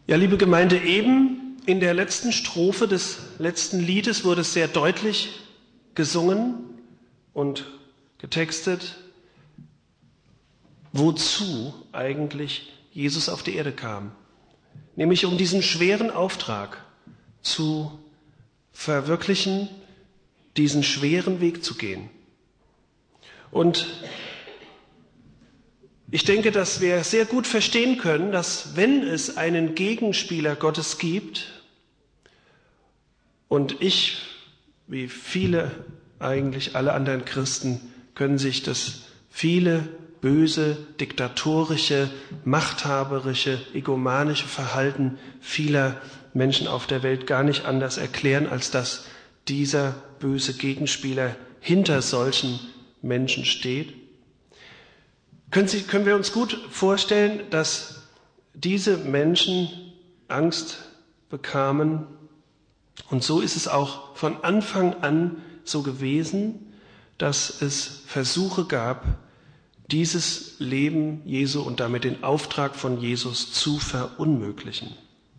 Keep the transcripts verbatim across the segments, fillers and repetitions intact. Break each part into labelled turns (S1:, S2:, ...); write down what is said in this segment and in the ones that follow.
S1: Ja, liebe Gemeinde, eben in der letzten Strophe des letzten Liedes wurde es sehr deutlich gesungen und getextet, wozu eigentlich Jesus auf die Erde kam. Nämlich um diesen schweren Auftrag zu verwirklichen, diesen schweren Weg zu gehen. Und ich denke, dass wir sehr gut verstehen können, dass wenn es einen Gegenspieler Gottes gibt, und ich, wie viele, eigentlich alle anderen Christen, können sich das viele böse, diktatorische, machthaberische, egomanische Verhalten vieler Menschen auf der Welt gar nicht anders erklären, als dass dieser böse Gegenspieler hinter solchen Menschen steht. Können, Sie, können wir uns gut vorstellen, dass diese Menschen Angst bekamen? Und so ist es auch von Anfang an so gewesen, dass es Versuche gab, dieses Leben Jesu und damit den Auftrag von Jesus zu verunmöglichen.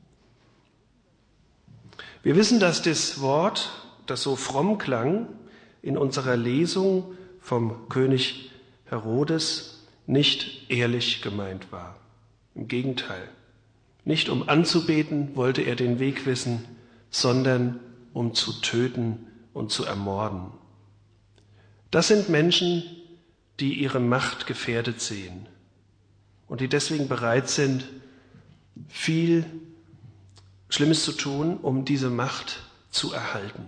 S1: Wir wissen, dass das Wort, das so fromm klang, in unserer Lesung vom König Herodes nicht ehrlich gemeint war. Im Gegenteil. Nicht um anzubeten wollte er den Weg wissen, sondern um zu töten und zu ermorden. Das sind Menschen, die ihre Macht gefährdet sehen und die deswegen bereit sind, viel Schlimmes zu tun, um diese Macht zu erhalten.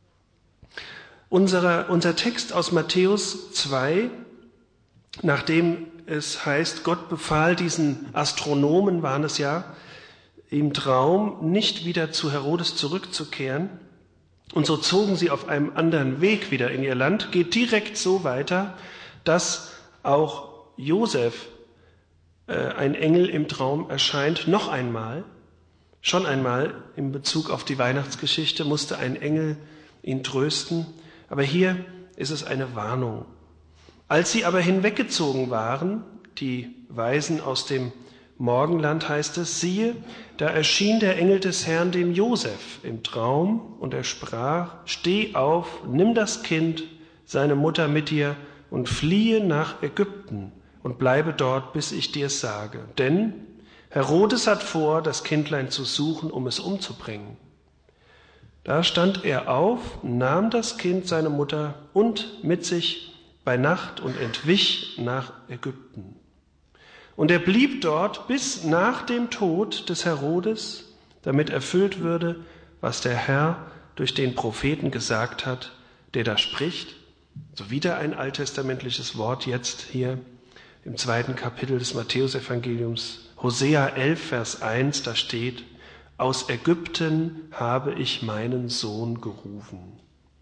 S1: Unser, unser Text aus Matthäus zwei, nachdem es heißt, Gott befahl diesen Astronomen, waren es ja, im Traum nicht wieder zu Herodes zurückzukehren, und so zogen sie auf einem anderen Weg wieder in ihr Land, geht direkt so weiter, dass auch Josef, äh, ein Engel im Traum erscheint, noch einmal, schon einmal in Bezug auf die Weihnachtsgeschichte musste ein Engel ihn trösten, aber hier ist es eine Warnung. Als sie aber hinweggezogen waren, die Weisen aus dem Morgenland, heißt es, siehe, da erschien der Engel des Herrn dem Josef im Traum und er sprach, steh auf, nimm das Kind, seine Mutter mit dir und fliehe nach Ägypten und bleibe dort, bis ich dir es sage. Denn Herodes hat vor, das Kindlein zu suchen, um es umzubringen. Da stand er auf, nahm das Kind, seine Mutter und mit sich bei Nacht und entwich nach Ägypten. Und er blieb dort bis nach dem Tod des Herodes, damit erfüllt würde, was der Herr durch den Propheten gesagt hat, der da spricht. So wieder ein alttestamentliches Wort jetzt hier im zweiten Kapitel des Matthäusevangeliums. Hosea elf, Vers eins, da steht, aus Ägypten habe ich meinen Sohn gerufen.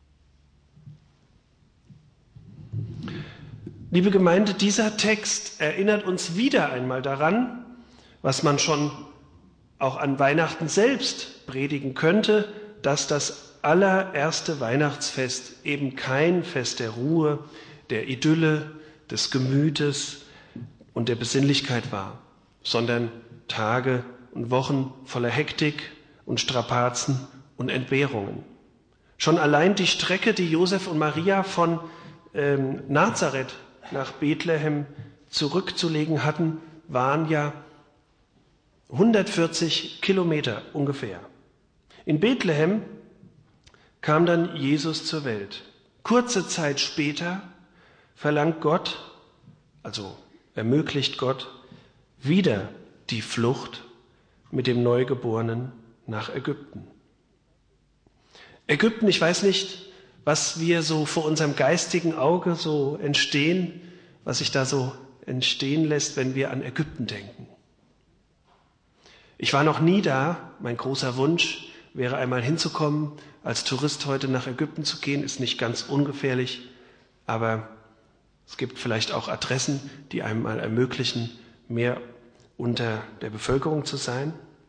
S1: Liebe Gemeinde, dieser Text erinnert uns wieder einmal daran, was man schon auch an Weihnachten selbst predigen könnte, dass das allererste Weihnachtsfest eben kein Fest der Ruhe, der Idylle, des Gemütes und der Besinnlichkeit war, sondern Tage und Wochen voller Hektik und Strapazen und Entbehrungen. Schon allein die Strecke, die Josef und Maria von ähm, Nazareth nach Bethlehem zurückzulegen hatten, waren ja hundertvierzig Kilometer ungefähr. In Bethlehem kam dann Jesus zur Welt. Kurze Zeit später verlangt Gott, also ermöglicht Gott, wieder die Flucht mit dem Neugeborenen nach Ägypten. Ägypten, ich weiß nicht, was wir so vor unserem geistigen Auge so entstehen, was sich da so entstehen lässt, wenn wir an Ägypten denken. Ich war noch nie da. Mein großer Wunsch wäre einmal hinzukommen, als Tourist heute nach Ägypten zu gehen, ist nicht ganz ungefährlich, aber es gibt vielleicht auch Adressen, die einem mal ermöglichen, mehr unter der Bevölkerung zu sein.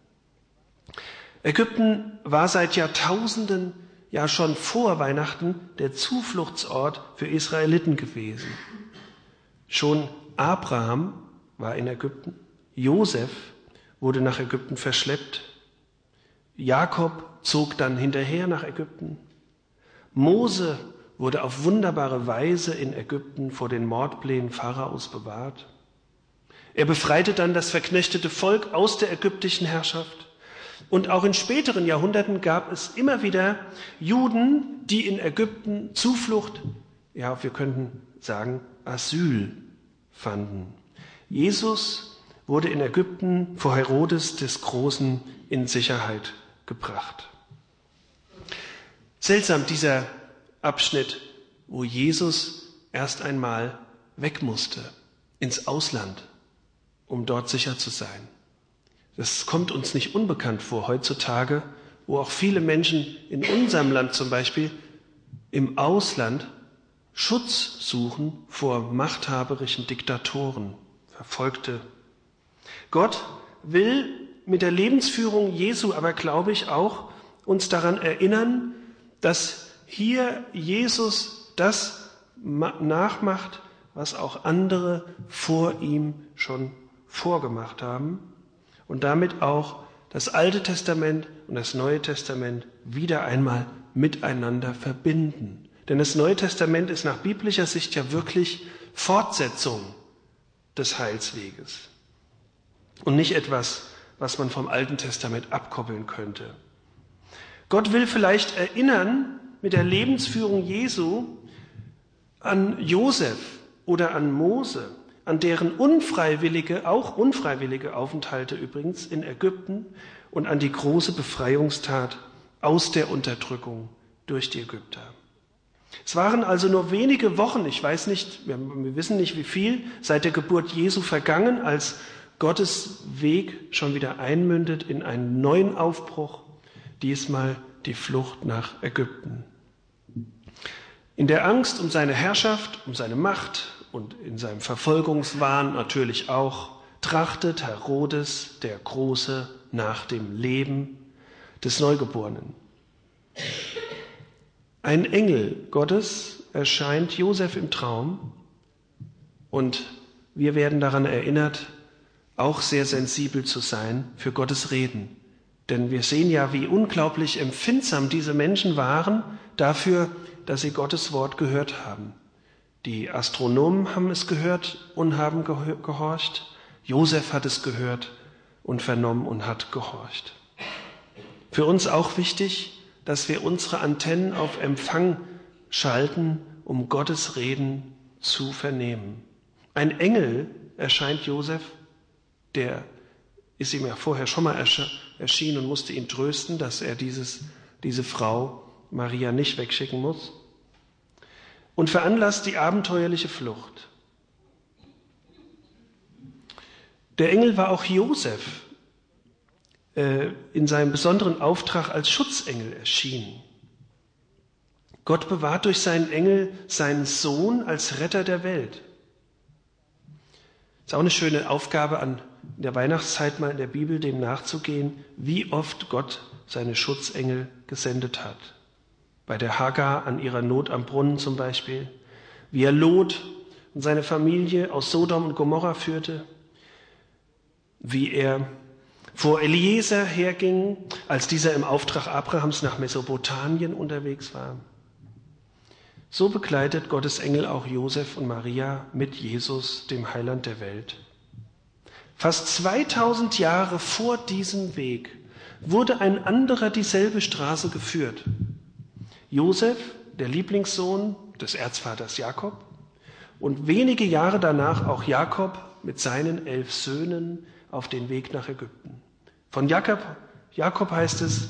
S1: Ägypten war seit Jahrtausenden, ja schon vor Weihnachten, der Zufluchtsort für Israeliten gewesen. Schon Abraham war in Ägypten, Josef wurde nach Ägypten verschleppt. Jakob zog dann hinterher nach Ägypten. Mose wurde auf wunderbare Weise in Ägypten vor den Mordplänen Pharaos bewahrt. Er befreite dann das verknechtete Volk aus der ägyptischen Herrschaft. Und auch in späteren Jahrhunderten gab es immer wieder Juden, die in Ägypten Zuflucht, ja, wir könnten sagen, Asyl fanden. Jesus wurde in Ägypten vor Herodes des Großen in Sicherheit gebracht. Seltsam dieser Abschnitt, wo Jesus erst einmal weg musste, ins Ausland, um dort sicher zu sein. Das kommt uns nicht unbekannt vor heutzutage, wo auch viele Menschen in unserem Land zum Beispiel im Ausland Schutz suchen vor machthaberischen Diktatoren, Verfolgte. Gott will mit der Lebensführung Jesu aber, glaube ich, auch uns daran erinnern, dass hier Jesus das nachmacht, was auch andere vor ihm schon vorgemacht haben und damit auch das Alte Testament und das Neue Testament wieder einmal miteinander verbinden. Denn das Neue Testament ist nach biblischer Sicht ja wirklich Fortsetzung des Heilsweges und nicht etwas, was man vom Alten Testament abkoppeln könnte. Gott will vielleicht erinnern mit der Lebensführung Jesu an Josef oder an Mose, an deren unfreiwillige, auch unfreiwillige Aufenthalte übrigens in Ägypten und an die große Befreiungstat aus der Unterdrückung durch die Ägypter. Es waren also nur wenige Wochen, ich weiß nicht, wir, wir wissen nicht wie viel, seit der Geburt Jesu vergangen, als Gottes Weg schon wieder einmündet in einen neuen Aufbruch, diesmal die Flucht nach Ägypten. In der Angst um seine Herrschaft, um seine Macht und in seinem Verfolgungswahn natürlich auch, trachtet Herodes der Große nach dem Leben des Neugeborenen. Ein Engel Gottes erscheint Josef im Traum und wir werden daran erinnert, auch sehr sensibel zu sein für Gottes Reden. Denn wir sehen ja, wie unglaublich empfindsam diese Menschen waren dafür, dass sie Gottes Wort gehört haben. Die Astronomen haben es gehört und haben gehorcht. Josef hat es gehört und vernommen und hat gehorcht. Für uns auch wichtig, dass wir unsere Antennen auf Empfang schalten, um Gottes Reden zu vernehmen. Ein Engel erscheint Josef, der ist ihm ja vorher schon mal erschienen und musste ihn trösten, dass er dieses, diese Frau Maria nicht wegschicken muss, und veranlasst die abenteuerliche Flucht. Der Engel war auch Josef äh, in seinem besonderen Auftrag als Schutzengel erschienen. Gott bewahrt durch seinen Engel seinen Sohn als Retter der Welt. Ist auch eine schöne Aufgabe an der Weihnachtszeit mal in der Bibel, dem nachzugehen, wie oft Gott seine Schutzengel gesendet hat. Bei der Hagar an ihrer Not am Brunnen zum Beispiel, wie er Lot und seine Familie aus Sodom und Gomorra führte, wie er vor Eliezer herging, als dieser im Auftrag Abrahams nach Mesopotamien unterwegs war. So begleitet Gottes Engel auch Josef und Maria mit Jesus, dem Heiland der Welt. Fast zweitausend Jahre vor diesem Weg wurde ein anderer dieselbe Straße geführt. Josef, der Lieblingssohn des Erzvaters Jakob, und wenige Jahre danach auch Jakob mit seinen elf Söhnen auf den Weg nach Ägypten. Von Jakob, Jakob heißt es,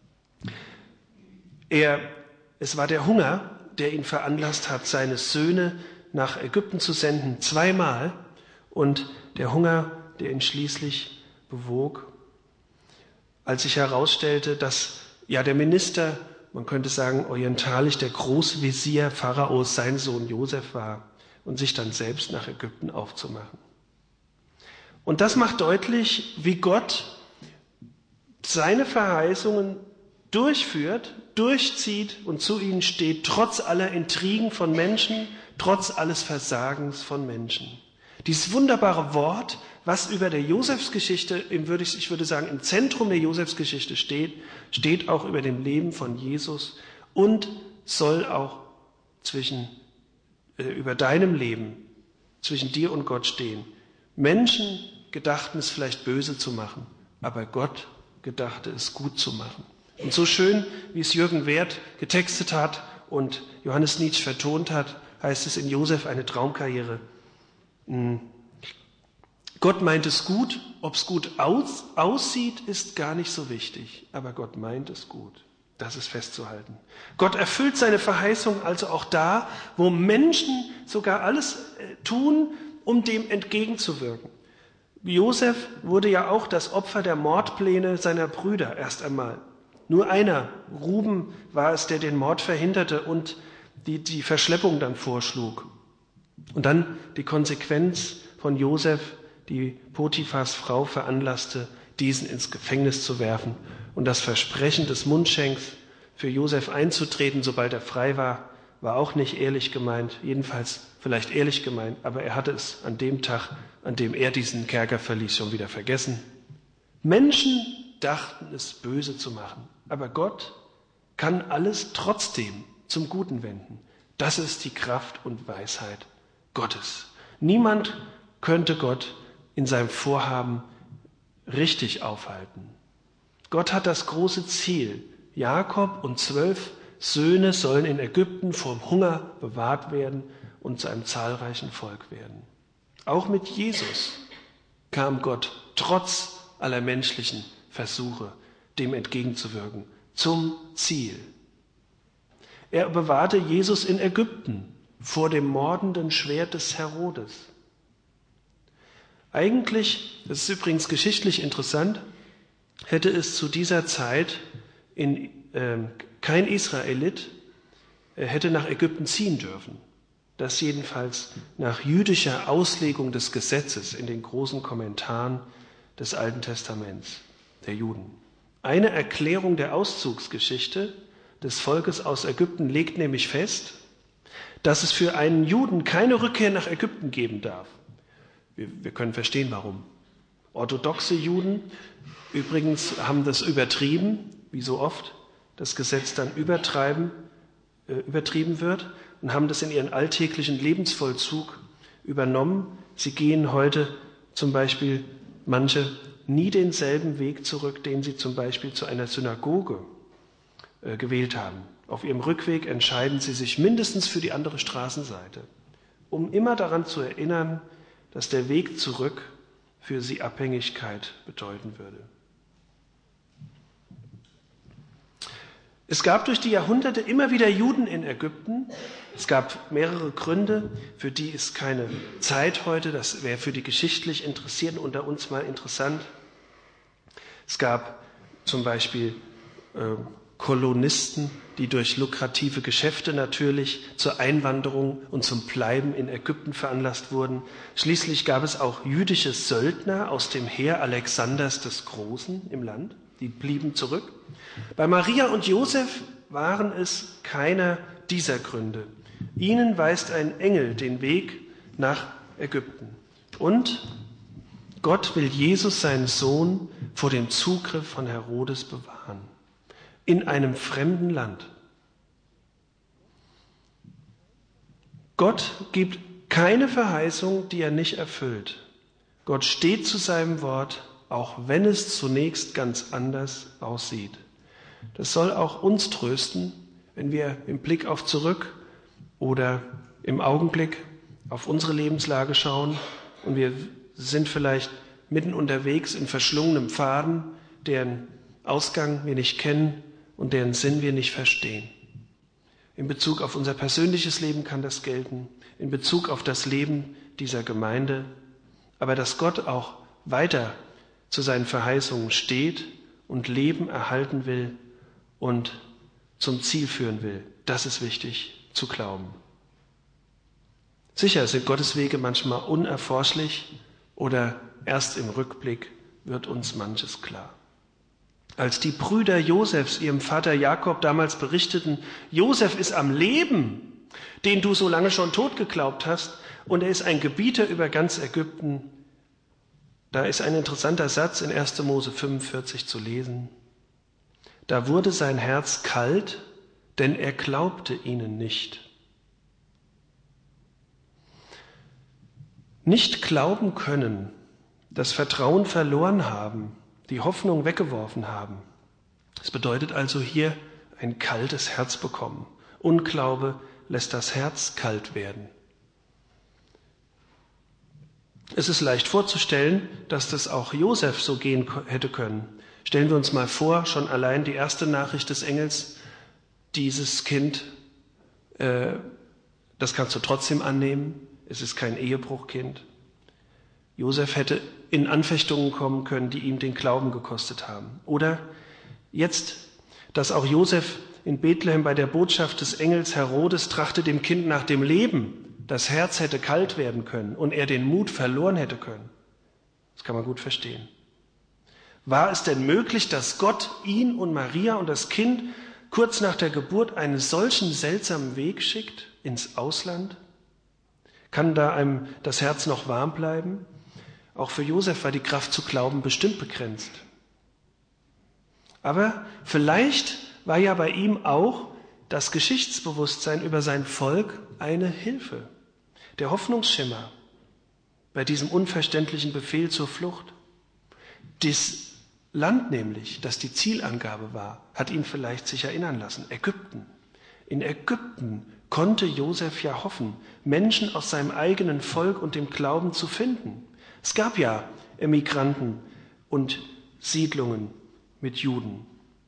S1: er, es war der Hunger, der ihn veranlasst hat, seine Söhne nach Ägypten zu senden, zweimal, und der Hunger, der ihn schließlich bewog, als sich herausstellte, dass ja der Minister, man könnte sagen orientalisch, der Großvezier Pharaos sein Sohn Josef war und sich dann selbst nach Ägypten aufzumachen. Und das macht deutlich, wie Gott seine Verheißungen durchführt, durchzieht und zu ihnen steht, trotz aller Intrigen von Menschen, trotz alles Versagens von Menschen. Dieses wunderbare Wort was über der Josefsgeschichte, im, würde ich, ich würde sagen, im Zentrum der Josefsgeschichte steht, steht auch über dem Leben von Jesus und soll auch zwischen, äh, über deinem Leben, zwischen dir und Gott stehen. Menschen gedachten es vielleicht böse zu machen, aber Gott gedachte es gut zu machen. Und so schön, wie es Jürgen Werth getextet hat und Johannes Nitsch vertont hat, heißt es in Josef eine Traumkarriere. Gott meint es gut, ob es gut aus, aussieht, ist gar nicht so wichtig, aber Gott meint es gut. Das ist festzuhalten. Gott erfüllt seine Verheißung also auch da, wo Menschen sogar alles tun, um dem entgegenzuwirken. Josef wurde ja auch das Opfer der Mordpläne seiner Brüder erst einmal. Nur einer, Ruben, war es, der den Mord verhinderte und die, die Verschleppung dann vorschlug. Und dann die Konsequenz von Josef, die Potiphars Frau veranlasste, diesen ins Gefängnis zu werfen. Und das Versprechen des Mundschenks, für Josef einzutreten, sobald er frei war, war auch nicht ehrlich gemeint, jedenfalls vielleicht ehrlich gemeint, aber er hatte es an dem Tag, an dem er diesen Kerker verließ, schon wieder vergessen. Menschen dachten es böse zu machen, aber Gott kann alles trotzdem zum Guten wenden. Das ist die Kraft und Weisheit Gottes. Niemand könnte Gott in seinem Vorhaben richtig aufhalten. Gott hat das große Ziel. Jakob und zwölf Söhne sollen in Ägypten vor Hunger bewahrt werden und zu einem zahlreichen Volk werden. Auch mit Jesus kam Gott trotz aller menschlichen Versuche, dem entgegenzuwirken, zum Ziel. Er bewahrte Jesus in Ägypten vor dem mordenden Schwert des Herodes. Eigentlich, das ist übrigens geschichtlich interessant, hätte es zu dieser Zeit in, äh, kein Israelit äh, hätte nach Ägypten ziehen dürfen. Das jedenfalls nach jüdischer Auslegung des Gesetzes in den großen Kommentaren des Alten Testaments der Juden. Eine Erklärung der Auszugsgeschichte des Volkes aus Ägypten legt nämlich fest, dass es für einen Juden keine Rückkehr nach Ägypten geben darf. Wir, wir können verstehen, warum. Orthodoxe Juden übrigens haben das übertrieben, wie so oft das Gesetz dann übertreiben, äh, übertrieben wird und haben das in ihren alltäglichen Lebensvollzug übernommen. Sie gehen heute zum Beispiel manche nie denselben Weg zurück, den sie zum Beispiel zu einer Synagoge äh, gewählt haben. Auf ihrem Rückweg entscheiden sie sich mindestens für die andere Straßenseite, um immer daran zu erinnern, dass der Weg zurück für sie Abhängigkeit bedeuten würde. Es gab durch die Jahrhunderte immer wieder Juden in Ägypten. Es gab mehrere Gründe, für die ist keine Zeit heute. Das wäre für die geschichtlich Interessierten unter uns mal interessant. Es gab zum Beispiel äh, Kolonisten, die durch lukrative Geschäfte natürlich zur Einwanderung und zum Bleiben in Ägypten veranlasst wurden. Schließlich gab es auch jüdische Söldner aus dem Heer Alexanders des Großen im Land. Die blieben zurück. Bei Maria und Josef waren es keiner dieser Gründe. Ihnen weist ein Engel den Weg nach Ägypten. Und Gott will Jesus, seinen Sohn, vor dem Zugriff von Herodes bewahren. In einem fremden Land. Gott gibt keine Verheißung, die er nicht erfüllt. Gott steht zu seinem Wort, auch wenn es zunächst ganz anders aussieht. Das soll auch uns trösten, wenn wir im Blick auf zurück oder im Augenblick auf unsere Lebenslage schauen und wir sind vielleicht mitten unterwegs in verschlungenem Faden, deren Ausgang wir nicht kennen und deren Sinn wir nicht verstehen. In Bezug auf unser persönliches Leben kann das gelten, in Bezug auf das Leben dieser Gemeinde, aber dass Gott auch weiter zu seinen Verheißungen steht und Leben erhalten will und zum Ziel führen will. Das ist wichtig zu glauben. Sicher sind Gottes Wege manchmal unerforschlich oder erst im Rückblick wird uns manches klar. Als die Brüder Josefs ihrem Vater Jakob damals berichteten, Josef ist am Leben, den du so lange schon tot geglaubt hast, und er ist ein Gebieter über ganz Ägypten, Da ist ein interessanter Satz in erster Mose fünfundvierzig zu lesen. Da wurde sein Herz kalt, denn er glaubte ihnen nicht. Nicht glauben können, das Vertrauen verloren haben, die Hoffnung weggeworfen haben. Das bedeutet also hier ein kaltes Herz bekommen. Unglaube lässt das Herz kalt werden. Es ist leicht vorzustellen, dass das auch Josef so gehen hätte können. Stellen wir uns mal vor, schon allein die erste Nachricht des Engels, dieses Kind, äh, das kannst du trotzdem annehmen, es ist kein Ehebruchkind. Josef hätte in Anfechtungen kommen können, die ihm den Glauben gekostet haben. Oder jetzt, dass auch Josef in Bethlehem bei der Botschaft des Engels Herodes trachte dem Kind nach dem Leben, das Herz hätte kalt werden können und er den Mut verloren hätte können. Das kann man gut verstehen. War es denn möglich, dass Gott ihn und Maria und das Kind kurz nach der Geburt einen solchen seltsamen Weg schickt ins Ausland? Kann da einem das Herz noch warm bleiben? Auch für Josef war die Kraft zu glauben bestimmt begrenzt. Aber vielleicht war ja bei ihm auch das Geschichtsbewusstsein über sein Volk eine Hilfe. Der Hoffnungsschimmer bei diesem unverständlichen Befehl zur Flucht. Das Land nämlich, das die Zielangabe war, hat ihn vielleicht sich erinnern lassen. Ägypten. In Ägypten konnte Josef ja hoffen, Menschen aus seinem eigenen Volk und dem Glauben zu finden. Es gab ja Emigranten und Siedlungen mit Juden.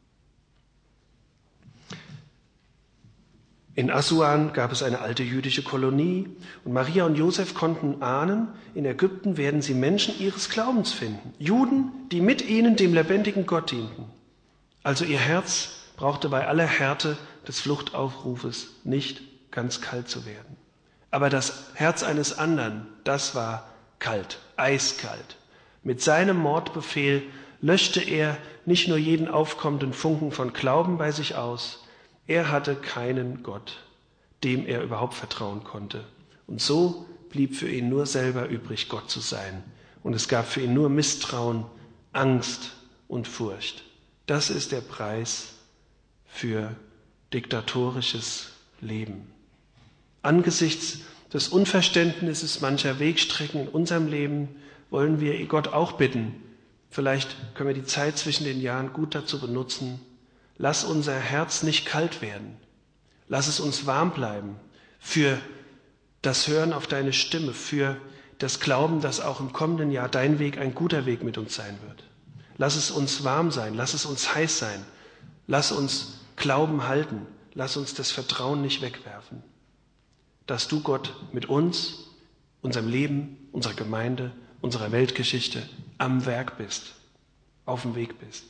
S1: In Assuan gab es eine alte jüdische Kolonie und Maria und Josef konnten ahnen, in Ägypten werden sie Menschen ihres Glaubens finden. Juden, die mit ihnen dem lebendigen Gott dienten. Also ihr Herz brauchte bei aller Härte des Fluchtaufrufes nicht ganz kalt zu werden. Aber das Herz eines anderen, das war kalt, eiskalt. Mit seinem Mordbefehl löschte er nicht nur jeden aufkommenden Funken von Glauben bei sich aus, er hatte keinen Gott, dem er überhaupt vertrauen konnte. Und so blieb für ihn nur selber übrig, Gott zu sein. Und es gab für ihn nur Misstrauen, Angst und Furcht. Das ist der Preis für diktatorisches Leben. Angesichts des Unverständnisses mancher Wegstrecken in unserem Leben wollen wir Gott auch bitten. Vielleicht können wir die Zeit zwischen den Jahren gut dazu benutzen. Lass unser Herz nicht kalt werden. Lass es uns warm bleiben für das Hören auf deine Stimme, für das Glauben, dass auch im kommenden Jahr dein Weg ein guter Weg mit uns sein wird. Lass es uns warm sein, lass es uns heiß sein. Lass uns Glauben halten, lass uns das Vertrauen nicht wegwerfen. Dass du, Gott, mit uns, unserem Leben, unserer Gemeinde, unserer Weltgeschichte am Werk bist, auf dem Weg bist.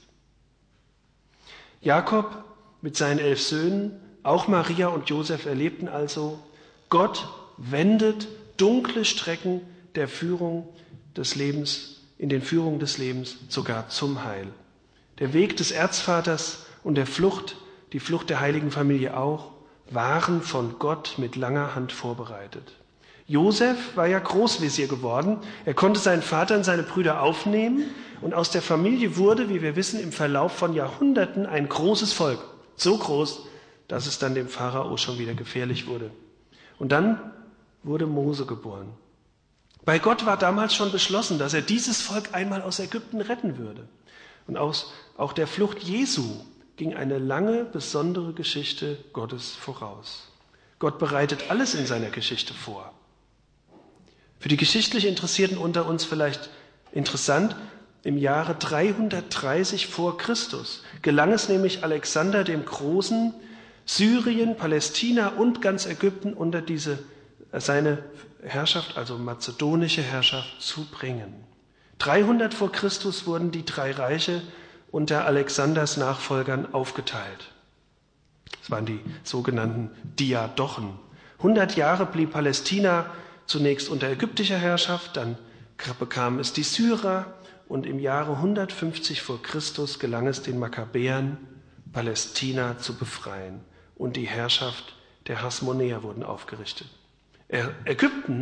S1: Jakob mit seinen elf Söhnen, auch Maria und Josef erlebten also, Gott wendet dunkle Strecken der Führung des Lebens, in den Führungen des Lebens sogar zum Heil. Der Weg des Erzvaters und der Flucht, die Flucht der heiligen Familie auch, waren von Gott mit langer Hand vorbereitet. Josef war ja Großvezier geworden. Er konnte seinen Vater und seine Brüder aufnehmen und aus der Familie wurde, wie wir wissen, im Verlauf von Jahrhunderten ein großes Volk. So groß, dass es dann dem Pharao schon wieder gefährlich wurde. Und dann wurde Mose geboren. Bei Gott war damals schon beschlossen, dass er dieses Volk einmal aus Ägypten retten würde. Und aus auch der Flucht Jesu ging eine lange, besondere Geschichte Gottes voraus. Gott bereitet alles in seiner Geschichte vor. Für die geschichtlich Interessierten unter uns vielleicht interessant, im Jahre dreihundertdreißig vor Christus gelang es nämlich Alexander dem Großen, Syrien, Palästina und ganz Ägypten unter diese, seine Herrschaft, also mazedonische Herrschaft, zu bringen. dreihundert vor Christus wurden die drei Reiche unter Alexanders Nachfolgern aufgeteilt. Das waren die sogenannten Diadochen. hundert Jahre blieb Palästina zunächst unter ägyptischer Herrschaft, dann bekamen es die Syrer und im Jahre hundertfünfzig vor Christus gelang es den Makkabäern, Palästina zu befreien und die Herrschaft der Hasmonäer wurden aufgerichtet. Ägypten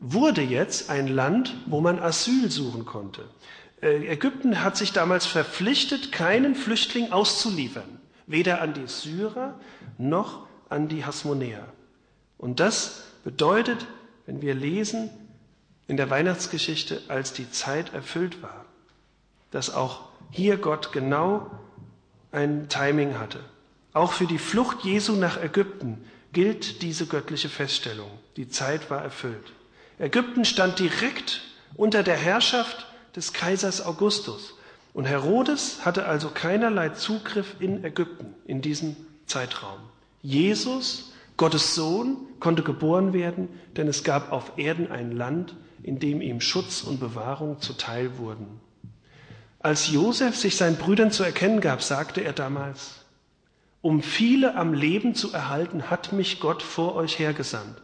S1: wurde jetzt ein Land, wo man Asyl suchen konnte. Ägypten hat sich damals verpflichtet, keinen Flüchtling auszuliefern, weder an die Syrer noch an die Hasmonäer. Und das bedeutet, wenn wir lesen in der Weihnachtsgeschichte, als die Zeit erfüllt war, dass auch hier Gott genau ein Timing hatte. Auch für die Flucht Jesu nach Ägypten gilt diese göttliche Feststellung. Die Zeit war erfüllt. Ägypten stand direkt unter der Herrschaft des Kaisers Augustus. Und Herodes hatte also keinerlei Zugriff in Ägypten in diesem Zeitraum. Jesus, Gottes Sohn, konnte geboren werden, denn es gab auf Erden ein Land, in dem ihm Schutz und Bewahrung zuteil wurden. Als Josef sich seinen Brüdern zu erkennen gab, sagte er damals: Um viele am Leben zu erhalten, hat mich Gott vor euch hergesandt.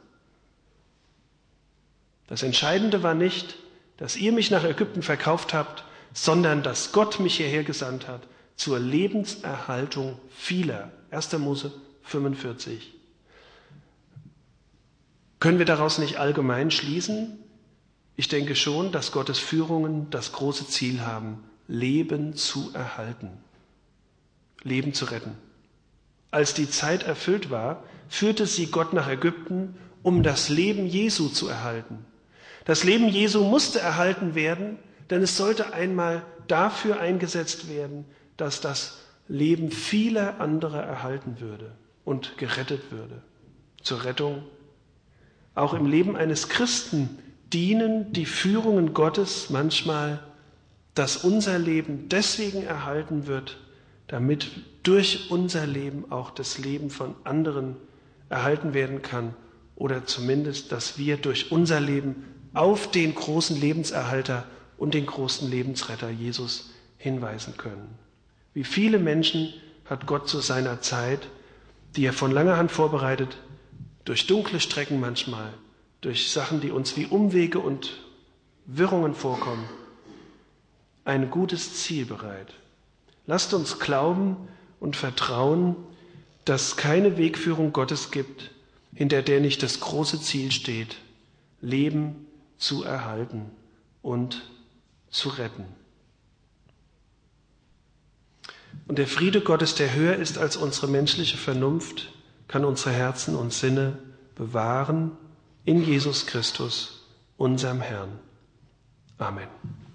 S1: Das Entscheidende war nicht, dass ihr mich nach Ägypten verkauft habt, sondern dass Gott mich hierher gesandt hat zur Lebenserhaltung vieler. erster Mose fünfundvierzig. Können wir daraus nicht allgemein schließen? Ich denke schon, dass Gottes Führungen das große Ziel haben, Leben zu erhalten, Leben zu retten. Als die Zeit erfüllt war, führte sie Gott nach Ägypten, um das Leben Jesu zu erhalten. Das Leben Jesu musste erhalten werden, denn es sollte einmal dafür eingesetzt werden, dass das Leben vieler anderer erhalten würde und gerettet würde. Zur Rettung. Auch im Leben eines Christen dienen die Führungen Gottes manchmal, dass unser Leben deswegen erhalten wird, damit durch unser Leben auch das Leben von anderen erhalten werden kann oder zumindest, dass wir durch unser Leben auf den großen Lebenserhalter und den großen Lebensretter Jesus hinweisen können. Wie viele Menschen hat Gott zu seiner Zeit, die er von langer Hand vorbereitet, durch dunkle Strecken manchmal, durch Sachen, die uns wie Umwege und Wirrungen vorkommen, ein gutes Ziel bereit. Lasst uns glauben und vertrauen, dass es keine Wegführung Gottes gibt, hinter der nicht das große Ziel steht, Leben zu erhalten und zu retten. Und der Friede Gottes, der höher ist als unsere menschliche Vernunft, kann unsere Herzen und Sinne bewahren in Jesus Christus, unserem Herrn. Amen.